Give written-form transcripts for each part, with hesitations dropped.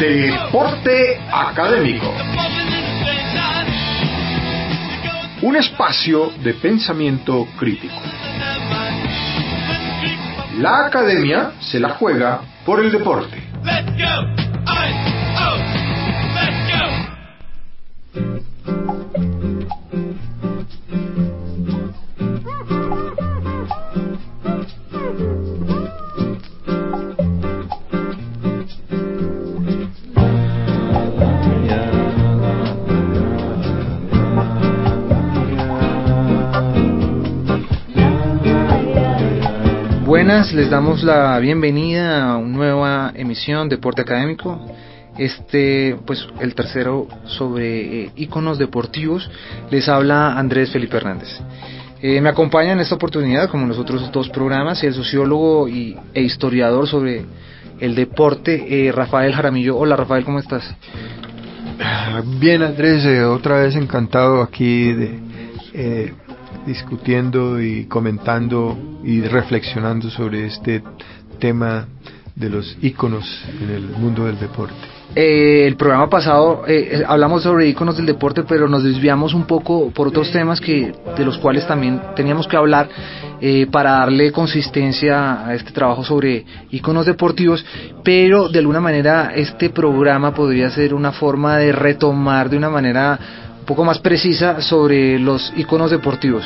Deporte Académico. Un espacio de pensamiento crítico. La academia se la juega por el deporte. Buenas, les damos la bienvenida a una nueva emisión de Deporte Académico. Pues el tercero sobre íconos deportivos. Les habla Andrés Felipe Hernández. Me acompaña en esta oportunidad, como en los otros dos programas, el sociólogo e historiador sobre el deporte, Rafael Jaramillo. Hola Rafael, ¿cómo estás? Bien, Andrés, otra vez encantado aquí de discutiendo y comentando y reflexionando sobre este tema de los íconos en el mundo del deporte. El programa pasado hablamos sobre íconos del deporte, pero nos desviamos un poco por otros temas de los cuales también teníamos que hablar para darle consistencia a este trabajo sobre íconos deportivos, pero de alguna manera este programa podría ser una forma de retomar de una manera un poco más precisa sobre los íconos deportivos.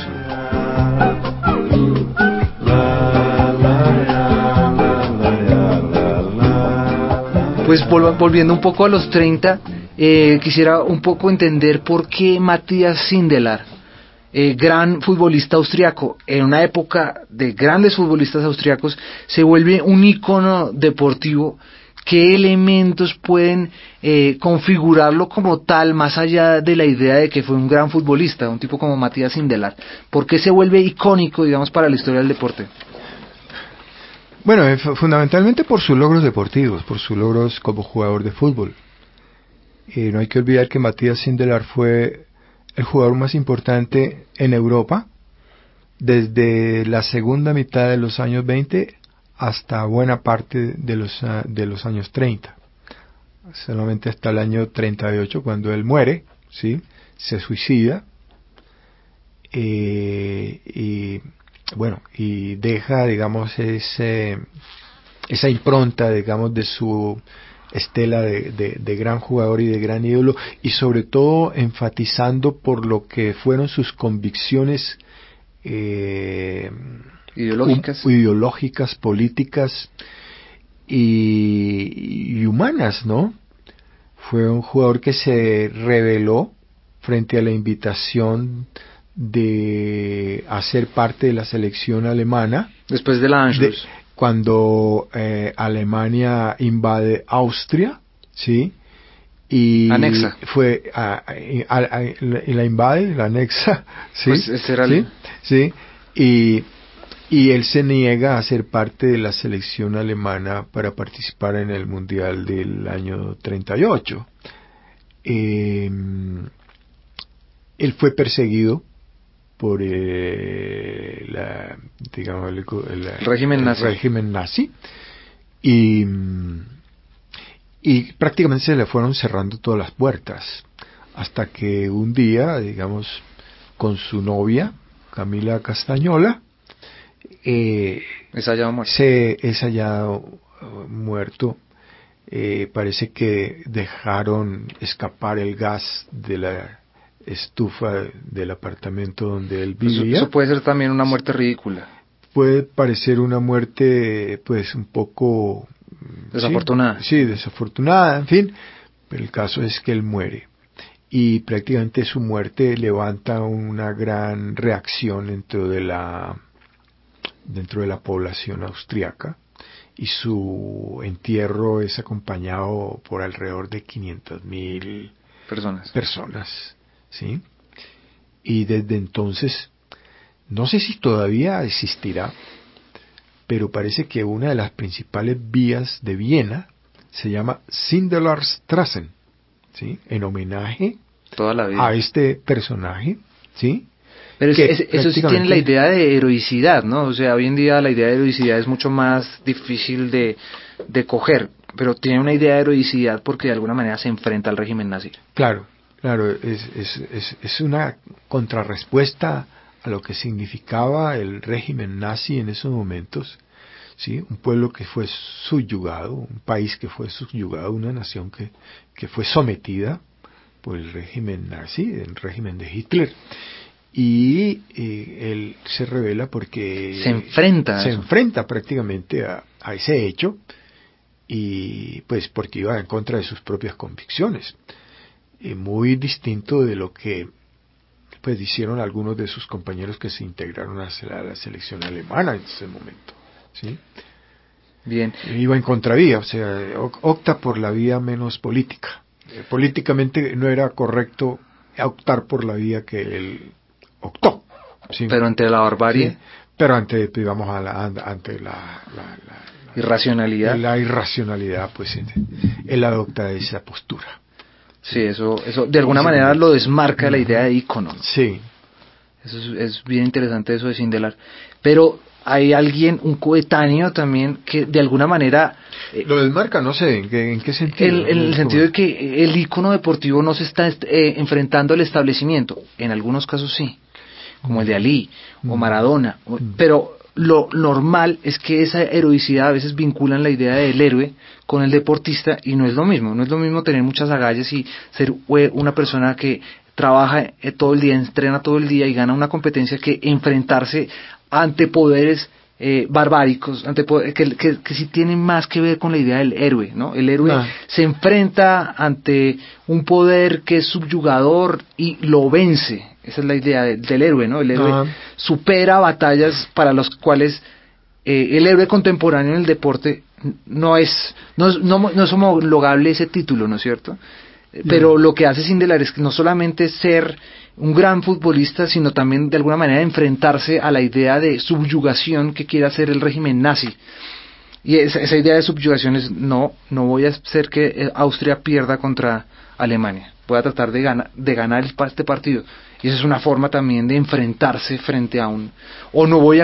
Pues volviendo un poco a los 30, quisiera un poco entender por qué Matías Sindelar, gran futbolista austriaco, en una época de grandes futbolistas austriacos, se vuelve un ícono deportivo. ¿Qué elementos pueden configurarlo como tal, más allá de la idea de que fue un gran futbolista, un tipo como Matías Sindelar? ¿Por qué se vuelve icónico, digamos, para la historia del deporte? Bueno, fundamentalmente por sus logros deportivos, por sus logros como jugador de fútbol. No hay que olvidar que Matías Sindelar fue el jugador más importante en Europa desde la segunda mitad de los años 20 hasta buena parte de los años 30. Solamente hasta el año 38, cuando él muere, ¿sí? Se suicida y deja, digamos, esa impronta, digamos, de su estela de gran jugador y de gran ídolo, y sobre todo enfatizando por lo que fueron sus convicciones ideológicas, políticas y humanas, ¿no? Fue un jugador que se rebeló frente a la invitación de hacer parte de la selección alemana después de la Anschluss, cuando Alemania invade Austria, ¿sí? Y anexa. Fue la invade, la anexa, ¿sí? Pues ese era ¿sí? ¿sí? Y él se niega a ser parte de la selección alemana para participar en el Mundial del año 38. Él fue perseguido por el régimen nazi y prácticamente se le fueron cerrando todas las puertas hasta que un día, digamos, con su novia Camila Castañola, es hallado muerto. Parece que dejaron escapar el gas de la estufa del apartamento donde él vivía. Eso puede ser también una muerte ridícula. Puede parecer una muerte, pues, un poco desafortunada. Sí, desafortunada, en fin, pero el caso es que él muere. Y prácticamente su muerte levanta una gran reacción dentro de la población austriaca, y su entierro es acompañado por alrededor de 500,000 personas, ¿sí? Y desde entonces, no sé si todavía existirá, pero parece que una de las principales vías de Viena se llama Sindelarstraßen, ¿sí? En homenaje toda la vida a este personaje, ¿sí? Pero eso sí tiene la idea de heroicidad, ¿no? O sea, hoy en día la idea de heroicidad es mucho más difícil de coger. pero tiene una idea de heroicidad porque de alguna manera se enfrenta al régimen nazi. Claro, es una contrarrespuesta a lo que significaba el régimen nazi en esos momentos, ¿sí? Un pueblo que fue subyugado, un país que fue subyugado, una nación que fue sometida por el régimen nazi, el régimen de Hitler. Y él se revela porque se enfrenta prácticamente a ese hecho, y pues porque iba en contra de sus propias convicciones, muy distinto de lo que pues hicieron algunos de sus compañeros que se integraron a la selección alemana en ese momento, ¿sí? Bien. Iba en contravía, o sea, opta por la vía menos política. Políticamente no era correcto optar por la vía que él optó, ¿sí? Pero ante la barbarie, sí, pero ante, digamos, ante la irracionalidad. La irracionalidad, pues él adopta esa postura. Sí, eso de alguna manera lo desmarca de la idea de ícono. Sí. Eso es bien interesante, eso de Sindelar. Pero hay alguien, un coetáneo también, que de alguna manera... lo desmarca, no sé, ¿en qué sentido? En el sentido de que el ícono deportivo no se está enfrentando al establecimiento. En algunos casos sí, como el de Ali o Maradona. Pero lo normal es que esa heroicidad a veces vinculan la idea del héroe con el deportista, y no es lo mismo. No es lo mismo tener muchas agallas y ser una persona que trabaja todo el día, entrena todo el día y gana una competencia, que enfrentarse ante poderes barbáricos, ante que sí tienen más que ver con la idea del héroe, ¿no? El héroe se enfrenta ante un poder que es subyugador y lo vence. Esa es la idea del héroe, ¿no? El héroe supera batallas para las cuales el héroe contemporáneo en el deporte no es homologable ese título, ¿no es cierto? Pero lo que hace Sindelar es que no solamente ser un gran futbolista, sino también de alguna manera enfrentarse a la idea de subyugación que quiere hacer el régimen nazi. Y esa idea de subyugación es: no voy a hacer que Austria pierda contra Alemania, voy a tratar de ganar este partido. Y esa es una forma también de enfrentarse frente a o no voy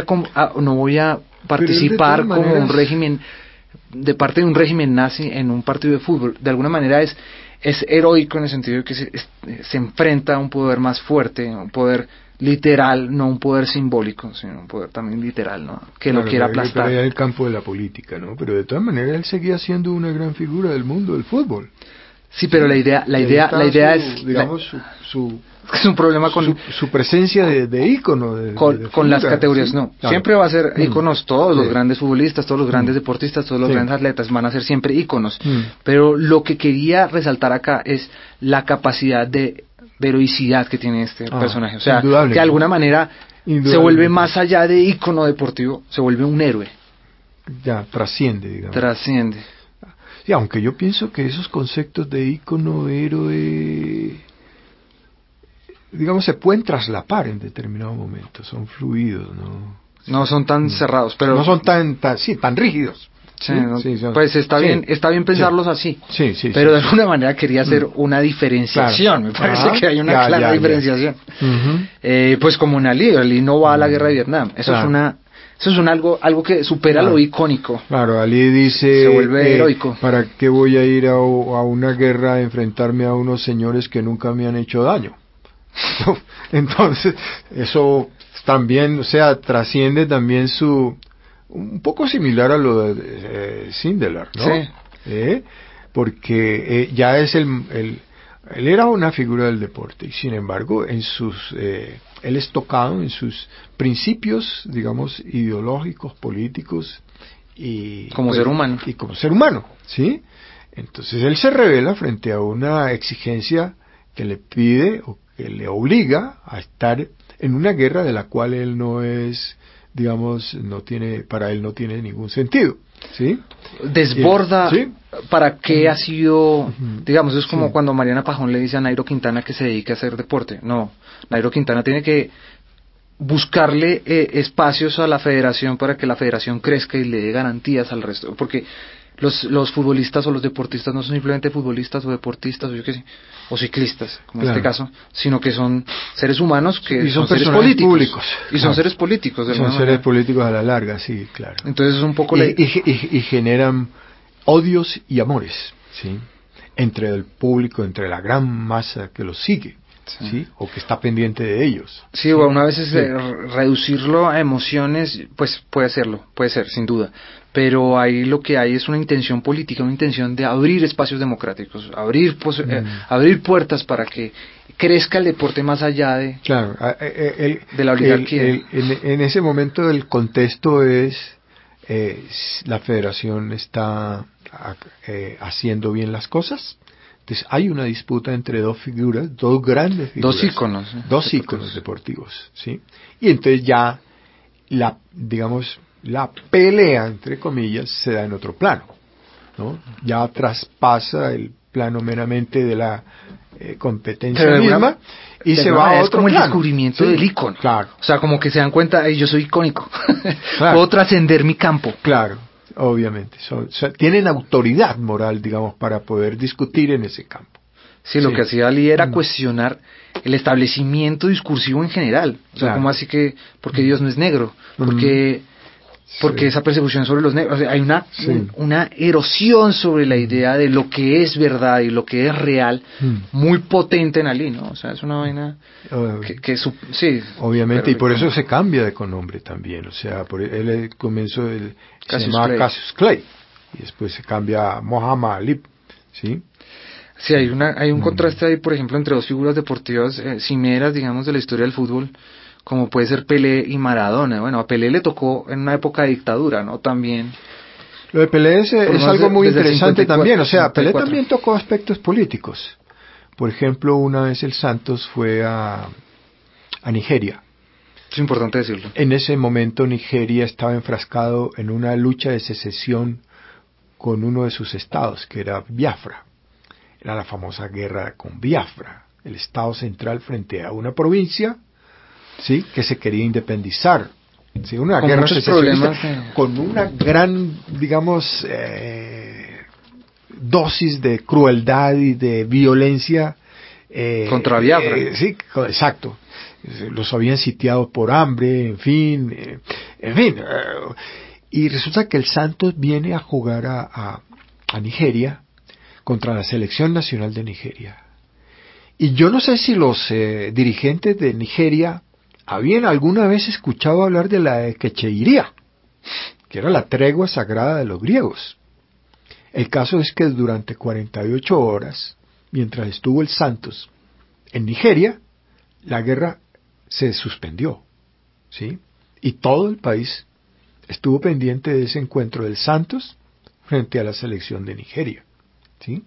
a participar como un régimen, de parte de un régimen nazi en un partido de fútbol. De alguna manera es heroico en el sentido de que se enfrenta a un poder más fuerte, un poder literal, no un poder simbólico, sino un poder también literal, ¿no? Que lo quiera aplastar. Pero el campo de la política, ¿no? Pero de todas maneras él seguía siendo una gran figura del mundo del fútbol. Sí, pero la idea es, digamos, es un problema con su presencia de ícono con las categorías, ¿sí? No, claro. Siempre va a ser íconos todos los grandes futbolistas, todos los grandes deportistas, todos los grandes atletas van a ser siempre íconos, pero lo que quería resaltar acá es la capacidad de heroicidad que tiene este personaje, o sea, que de alguna manera se vuelve más allá de ícono deportivo, se vuelve un héroe. Ya, trasciende, digamos. Trasciende. Y aunque yo pienso que esos conceptos de ícono, héroe, digamos, se pueden traslapar en determinados momentos, son fluidos, ¿no? No son tan cerrados, pero... No son tan rígidos. Sí, pues está bien pensarlos así. Sí, pero de alguna manera quería hacer una diferenciación, claro. Me parece que hay una clara diferenciación. Pues como un Ali no va a la guerra de Vietnam, eso es algo que supera lo icónico. Claro, Ali dice, se vuelve heroico. ¿Para qué voy a ir a una guerra a enfrentarme a unos señores que nunca me han hecho daño? Entonces, eso también, o sea, trasciende también un poco similar a lo de Sindelar, ¿no? Sí. Porque ya es él era una figura del deporte y sin embargo él es tocado en sus principios, digamos, ideológicos, políticos y como ser humano. Y como ser humano, ¿sí? Entonces él se revela frente a una exigencia que le pide o que le obliga a estar en una guerra de la cual él no es, digamos, para él no tiene ningún sentido, ¿sí? Desborda para qué ha sido, digamos, es como sí. cuando Mariana Pajón le dice a Nairo Quintana que se dedique a hacer deporte. No, Nairo Quintana tiene que buscarle espacios a la federación para que la federación crezca y le dé garantías al resto, porque los futbolistas o los deportistas no son simplemente futbolistas o deportistas o yo qué sé, o ciclistas, como en este caso, sino que son seres humanos que son seres políticos públicos. Y son seres políticos. Son seres políticos a la larga, sí, claro. Entonces es un poco y generan odios y amores, ¿sí? Entre el público, entre la gran masa que los sigue, ¿sí? O que está pendiente de ellos. Sí, bueno, a veces reducirlo a emociones, pues puede ser, sin duda. Pero ahí lo que hay es una intención política, una intención de abrir espacios democráticos, abrir puertas para que crezca el deporte más allá de, claro, de la oligarquía. En ese momento el contexto es la federación está haciendo bien las cosas. Entonces hay una disputa entre dos grandes figuras, dos íconos deportivos, ¿sí? Y entonces ya la pelea, entre comillas, se da en otro plano, ¿no? Ya traspasa el plano meramente de la competencia misma y se va a otro como plano. El descubrimiento del ícono. Claro. O sea, como que se dan cuenta, yo soy icónico. Claro. Puedo trascender mi campo. Claro, obviamente. Tienen autoridad moral, digamos, para poder discutir en ese campo. Sí, lo que hacía Ali era cuestionar el establecimiento discursivo en general. O sea, ¿cómo así que, porque Dios no es negro? Porque esa persecución sobre los negros, o sea, hay una erosión sobre la idea de lo que es verdad y lo que es real, muy potente en Ali, ¿no? O sea, es una vaina sí. Obviamente, y por eso se cambia de nombre también, o sea, por él comenzó se llamaba Cassius Clay, y después se cambia a Muhammad Ali, ¿sí? Sí, hay un contraste ahí, por ejemplo, entre dos figuras deportivas cimeras, digamos, de la historia del fútbol, como puede ser Pelé y Maradona. Bueno, a Pelé le tocó en una época de dictadura, ¿no? También. Lo de Pelé es algo muy interesante 54, también, o sea, 54. Pelé también tocó aspectos políticos. Por ejemplo, una vez el Santos fue a Nigeria. Es importante decirlo. En ese momento Nigeria estaba enfrascado en una lucha de secesión con uno de sus estados, que era Biafra. Era la famosa guerra con Biafra, el estado central frente a una provincia, ¿sí?, que se quería independizar. ¿Sí? Una con guerra secesionista con una gran, digamos, dosis de crueldad y de violencia. Contra Biafra. Sí, exacto. Los habían sitiado por hambre, en fin. Y resulta que el Santos viene a jugar a Nigeria contra la selección nacional de Nigeria. Y yo no sé si los dirigentes de Nigeria habían alguna vez escuchado hablar de la quecheiría, que era la tregua sagrada de los griegos. El caso es que durante 48 horas, mientras estuvo el Santos en Nigeria, la guerra se suspendió, ¿sí? Y todo el país estuvo pendiente de ese encuentro del Santos frente a la selección de Nigeria, ¿sí?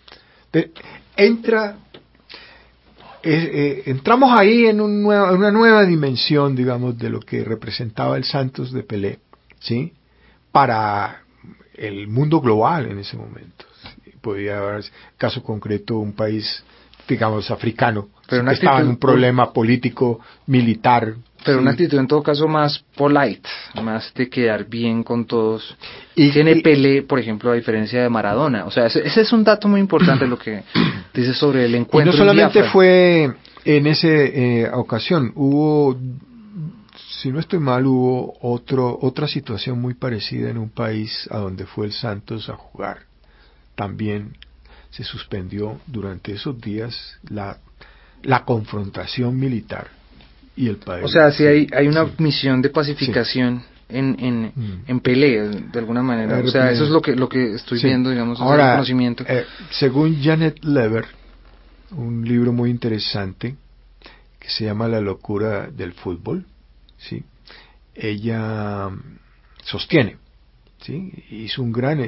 Entramos ahí en una nueva dimensión, digamos, de lo que representaba el Santos de Pelé, ¿sí?, para el mundo global en ese momento. Podía haber, caso concreto, un país, digamos, africano, pero que estaba en un problema político, militar. Pero ¿sí? Una actitud en todo caso más polite, más de quedar bien con todos. Y tiene Pelé, por ejemplo, a diferencia de Maradona. O sea, ese es un dato muy importante lo que dice sobre el encuentro. Y no solamente fue en esa ocasión, hubo, si no estoy mal, hubo otra situación muy parecida en un país a donde fue el Santos a jugar. También se suspendió durante esos días la confrontación militar y el país. O sea, si hay una misión de pacificación en Pelé, de alguna manera. O sea, eso es lo que estoy viendo, digamos, ahora, el conocimiento. Según Janet Lever, un libro muy interesante que se llama La locura del fútbol, ¿sí?, ella sostiene, ¿sí?, hizo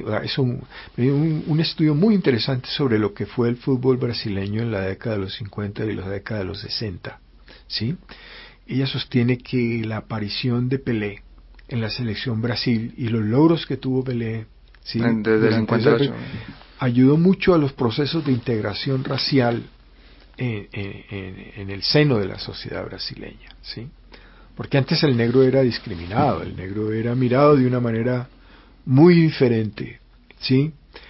un estudio muy interesante sobre lo que fue el fútbol brasileño en la década de los 50 y la década de los 60, ¿sí? Ella sostiene que la aparición de Pelé en la selección Brasil y los logros que tuvo Pelé, ¿sí?, desde el 58 ayudó mucho a los procesos de integración racial en el seno de la sociedad brasileña, ¿sí? Porque antes el negro era discriminado, el negro era mirado de una manera muy diferente, ¿sí?,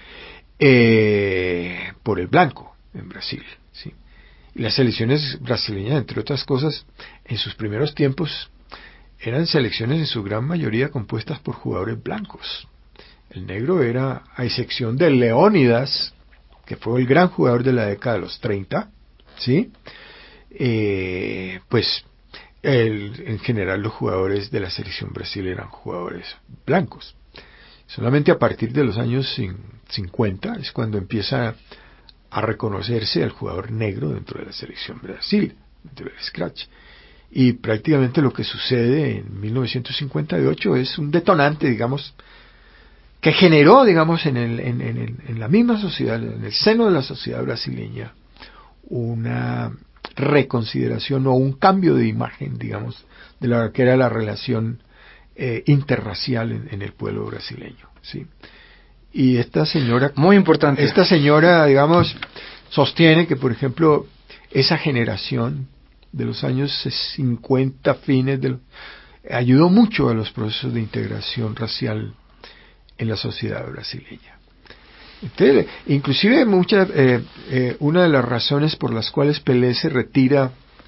por el blanco en Brasil, ¿sí? Y las selecciones brasileñas, entre otras cosas, en sus primeros tiempos eran selecciones en su gran mayoría compuestas por jugadores blancos. El negro era, a excepción de Leónidas, que fue el gran jugador de la década de los 30, ¿sí? Pues en general los jugadores de la selección Brasil eran jugadores blancos. Solamente a partir de los años 50 es cuando empieza a reconocerse al jugador negro dentro de la selección Brasil, dentro del scratch. Y prácticamente lo que sucede en 1958 es un detonante, digamos, que generó, digamos, en la misma sociedad, en el seno de la sociedad brasileña, una reconsideración o un cambio de imagen, digamos, de lo que era la relación interracial en el pueblo brasileño, ¿sí? Y esta señora, muy importante, esta señora, digamos, sostiene que, por ejemplo, esa generación de los años 50, ayudó mucho a los procesos de integración racial en la sociedad brasileña. Entonces, inclusive una de las razones por las cuales Pelé se retira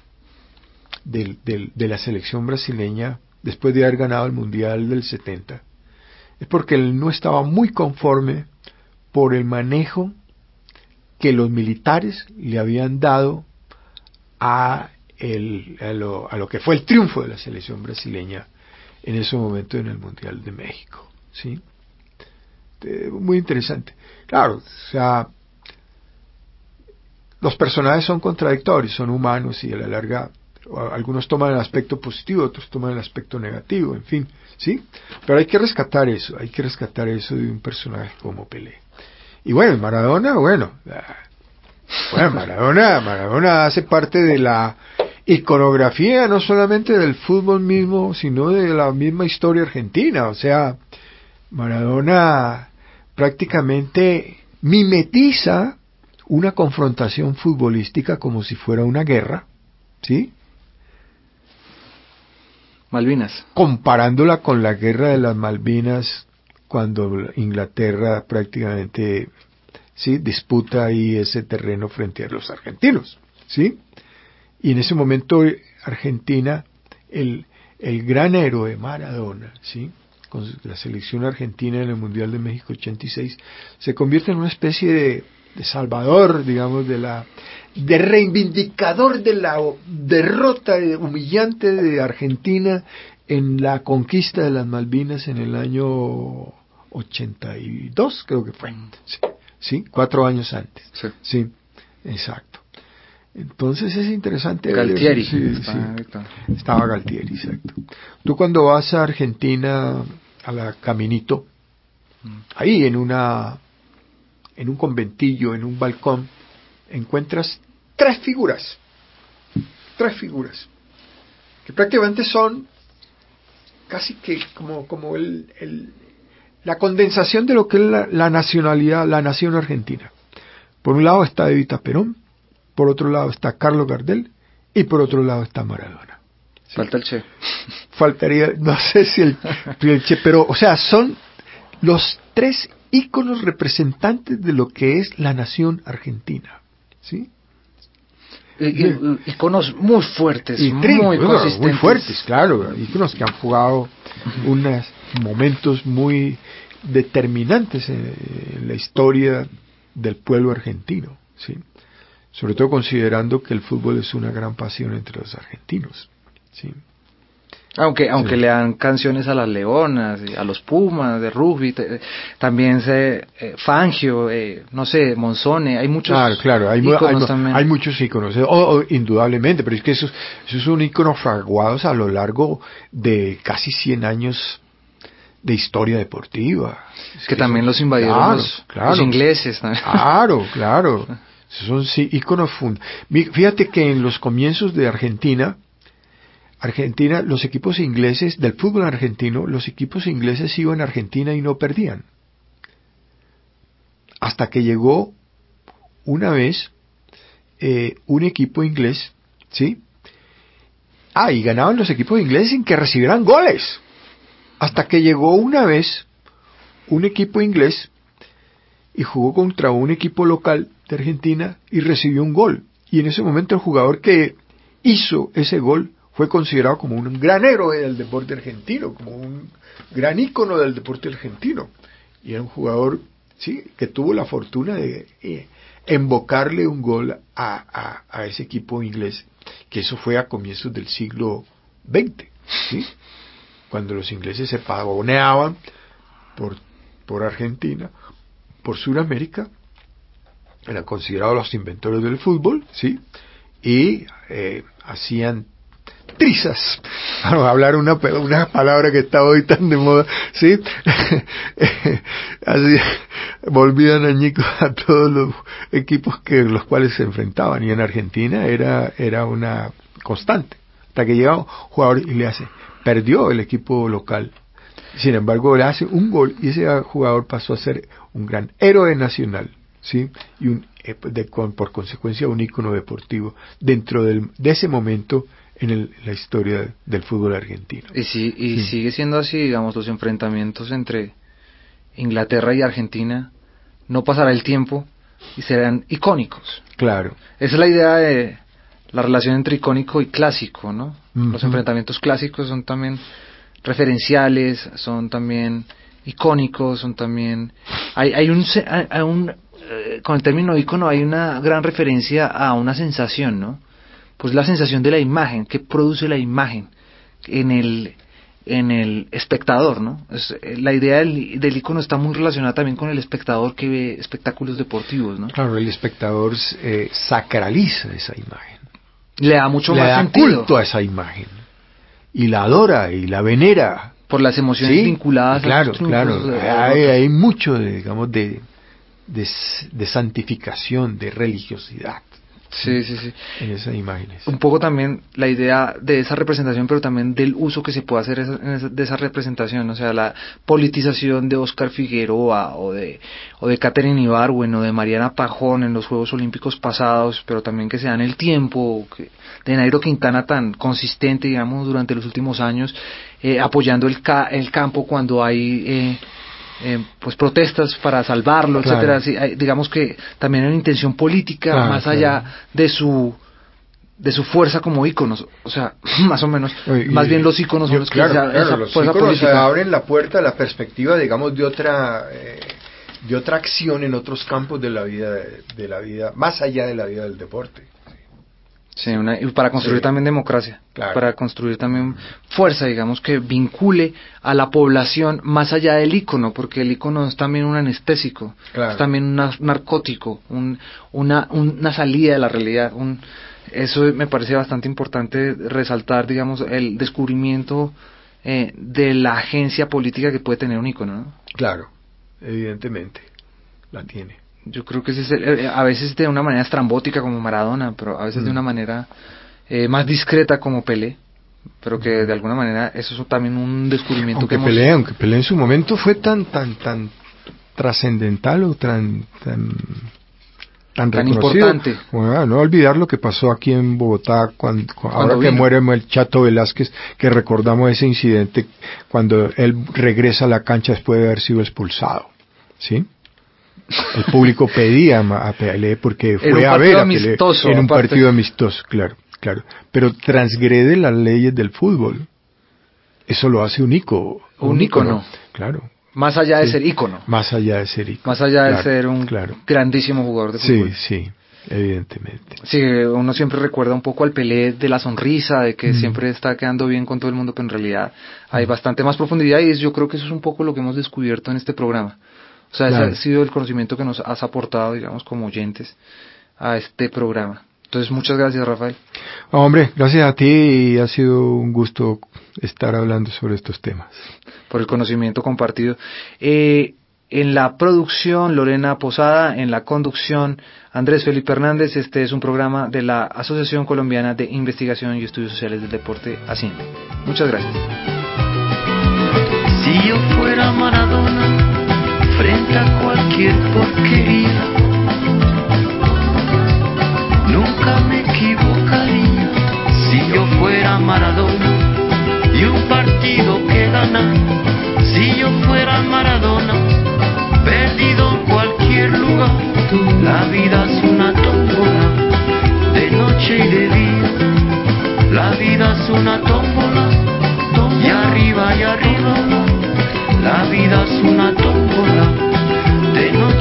de la selección brasileña después de haber ganado el Mundial del 70 es porque él no estaba muy conforme por el manejo que los militares le habían dado a lo que fue el triunfo de la selección brasileña en ese momento en el Mundial de México, ¿sí? Muy interesante. Claro, o sea, los personajes son contradictorios, son humanos y a la larga algunos toman el aspecto positivo, otros toman el aspecto negativo, en fin, ¿sí? Pero hay que rescatar eso de un personaje como Pelé. Y bueno, Maradona hace parte de la iconografía no solamente del fútbol mismo, sino de la misma historia argentina. O sea, Maradona prácticamente mimetiza una confrontación futbolística como si fuera una guerra, ¿sí? Malvinas. Comparándola con la guerra de las Malvinas, cuando Inglaterra prácticamente, ¿sí?, disputa ahí ese terreno frente a los argentinos, ¿sí? Y en ese momento Argentina, el gran héroe Maradona, ¿sí?, con la selección argentina en el Mundial de México 86, se convierte en una especie de salvador, digamos, de reivindicador de la derrota humillante de Argentina en la conquista de las Malvinas en el año 82, creo que fue. Sí, 4 años antes. Sí, exacto. Entonces es interesante. Galtieri. Estaba Galtieri, exacto. Tú cuando vas a Argentina, a la Caminito, ahí en un conventillo, en un balcón, encuentras tres figuras, que prácticamente son casi que como la condensación de lo que es la nacionalidad, la nación argentina. Por un lado está Evita Perón, por otro lado está Carlos Gardel y por otro lado está Maradona. ¿Sí? Falta el Che. Faltaría, no sé si el Che, pero, o sea, son los tres íconos representantes de lo que es la nación argentina, ¿sí? Íconos muy fuertes, muy consistentes. Muy fuertes, claro, íconos que han jugado unos momentos muy determinantes en la historia del pueblo argentino, ¿sí? Sobre todo considerando que el fútbol es una gran pasión entre los argentinos, ¿sí? Aunque sí, le dan canciones a las Leonas, a los Pumas de rugby, también Fangio, no sé, Monzone, hay muchos íconos también. Hay muchos íconos, indudablemente, pero es que esos son íconos fraguados a lo largo de casi 100 años de historia deportiva. Que también los invadieron los ingleses. ¿No? Claro. Son íconos Fíjate que en los comienzos de Argentina, los equipos ingleses, del fútbol argentino, los equipos ingleses iban a Argentina y no perdían. Hasta que llegó una vez un equipo inglés, ¿sí? Y ganaban los equipos ingleses sin que recibieran goles. Hasta que llegó una vez un equipo inglés y jugó contra un equipo local de Argentina y recibió un gol. Y en ese momento el jugador que hizo ese gol fue considerado como un gran héroe del deporte argentino, como un gran ícono del deporte argentino. Y era un jugador, sí, que tuvo la fortuna de embocarle un gol a ese equipo inglés, que eso fue a comienzos del siglo XX, ¿sí? Cuando los ingleses se pavoneaban por Argentina, por Sudamérica, eran considerados los inventores del fútbol, ¿sí? Y hacían trizas, para hablar una palabra que está hoy tan de moda, ¿sí? Así volvían añicos a todos los equipos los cuales se enfrentaban, y en Argentina era una constante, hasta que llegaba un jugador y perdió el equipo local, sin embargo le hace un gol y ese jugador pasó a ser un gran héroe nacional, ¿sí? Y por consecuencia un ícono deportivo dentro de ese momento en la historia del fútbol argentino. Y sigue siendo así, digamos, los enfrentamientos entre Inglaterra y Argentina, no pasará el tiempo y serán icónicos. Claro. Esa es la idea de la relación entre icónico y clásico, ¿no? Uh-huh. Los enfrentamientos clásicos son también referenciales, son también icónicos, son también... Hay un con el término ícono hay una gran referencia a una sensación, ¿no? Pues la sensación de la imagen, que produce la imagen en el espectador, ¿no? La idea del ícono está muy relacionada también con el espectador que ve espectáculos deportivos, ¿no? Claro, el espectador sacraliza esa imagen. Le da mucho más sentido. Le da culto a esa imagen. Y la adora y la venera. Por las emociones, ¿sí?, vinculadas claro, a los triunfos. Claro, hay mucho, digamos, de santificación, de religiosidad. Sí. En esas imágenes. Un poco también la idea de esa representación, pero también del uso que se puede hacer de esa representación, o sea, la politización de Óscar Figueroa o de Katherine Ibargüen o de Mariana Pajón en los Juegos Olímpicos pasados, pero también que se dan el tiempo de Nairo Quintana tan consistente, digamos, durante los últimos años, apoyando el campo cuando hay pues protestas para salvarlo, claro, etcétera. Sí, digamos que también hay una intención política, claro, más allá de su fuerza como íconos, o sea, más o menos, más bien los íconos son los que los íconos abren la puerta a la perspectiva, digamos, de otra acción en otros campos de la vida, más allá de la vida del deporte. Sí, y para construir también democracia, claro, para construir también fuerza, digamos, que vincule a la población más allá del ícono, porque el ícono es también un anestésico, claro, es también un narcótico, una salida de la realidad. Eso me parece bastante importante resaltar, digamos, el descubrimiento de la agencia política que puede tener un ícono, ¿no? Claro, evidentemente, la tiene. Yo creo que a veces de una manera estrambótica como Maradona, pero a veces de una manera más discreta como Pelé, pero que de alguna manera eso es también un descubrimiento aunque Pelé en su momento fue tan trascendental o tan importante. Bueno, no olvidar lo que pasó aquí en Bogotá ahora que muere el Chato Velázquez, que recordamos ese incidente cuando él regresa a la cancha después de haber sido expulsado, ¿sí? El público pedía a Pelé porque fue a ver a Pelé en un partido amistoso, claro, pero transgrede las leyes del fútbol. Eso lo hace un ícono, claro. Más allá de ser ícono. Más allá de ser ícono. Más allá de ser un grandísimo jugador de fútbol. Sí, evidentemente. Sí, uno siempre recuerda un poco al Pelé de la sonrisa, de que siempre está quedando bien con todo el mundo, pero en realidad hay bastante más profundidad y yo creo que eso es un poco lo que hemos descubierto en este programa. O sea, ese ha sido el conocimiento que nos has aportado, digamos, como oyentes a este programa. Entonces, muchas gracias, Rafael. Hombre, gracias a ti y ha sido un gusto estar hablando sobre estos temas. Por el conocimiento compartido. En la producción, Lorena Posada, en la conducción, Andrés Felipe Hernández. Este es un programa de la Asociación Colombiana de Investigación y Estudios Sociales del Deporte, ASINDE. Muchas gracias. Si yo fuera Maradona, frente a cualquier porquería, nunca me equivocaría. Si yo fuera Maradona y un partido que ganar, si yo fuera Maradona, perdido en cualquier lugar. La vida es una tómbola, de noche y de día. La vida es una tómbola, y arriba y arriba. La vida es una tómbola.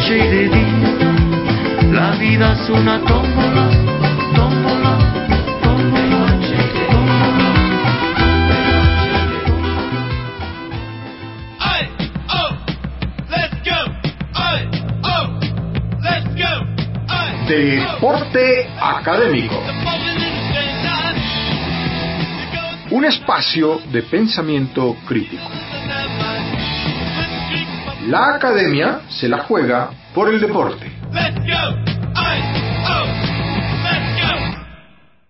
noche y de día, la vida es una tómbola, tómbola, tómbola, tómbola. Ay, oh, let's go. Ay, oh, let's go. Ay, Deporte Académico. Un espacio de pensamiento crítico. La academia se la juega por el deporte. let's go.